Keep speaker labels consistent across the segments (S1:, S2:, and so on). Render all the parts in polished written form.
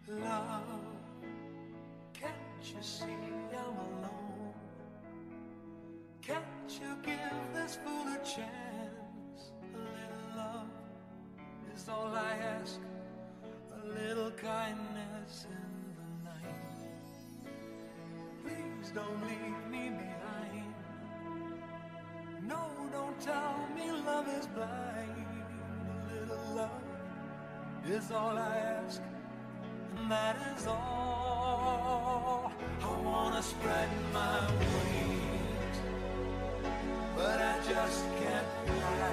S1: Love, can't you see I'm alone? Can't you give this fool a chance? A little love is all I ask, a little kindness in the night. Please don't leave me behind. No, don't tell me love is blind. A little love is all I ask, and that is all. I wanna spread my wings, but I just can't fly.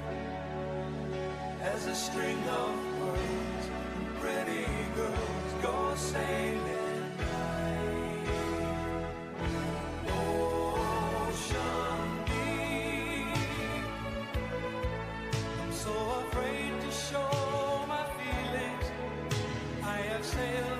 S1: As a string of pearls and pretty girls go sailing by. Ocean deep, I'm so afraid to show my feelings. I have sailed